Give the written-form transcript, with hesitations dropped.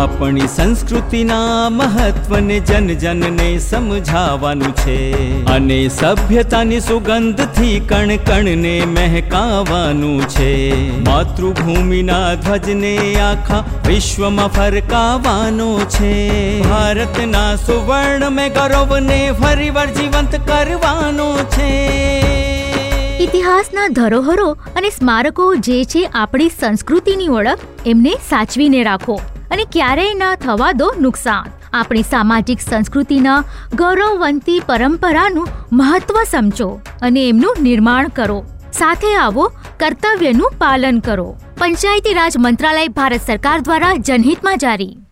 આપણી સંસ્કૃતિના મહત્વને જન જનને સમજાવવાનું છે અને સભ્યતાની સુગંધથી કણ કણને મહેકાવાનું છે. માતૃભૂમિના ધ્વજને આખા વિશ્વમાં ફરકાવવાનો છે. ભારતના સુવર્ણ મેં ગૌરવને ફરીવાર જીવંત કરવાનો છે. ઇતિહાસના ધરોહરો અને સ્મારકો જે છે આપણી સંસ્કૃતિની ઓળખ, એમને સાચવીને રાખો અને ક્યારેય ન થવા દો નુકસાન. આપણી સામાજિક સંસ્કૃતિના ગૌરવવંતી પરંપરાનું મહત્વ સમજો અને એમનું નિર્માણ કરો. સાથે આવો, કર્તવ્યનું પાલન કરો. પંચાયતી રાજ મંત્રાલય, ભારત સરકાર દ્વારા જનહિતમાં જારી.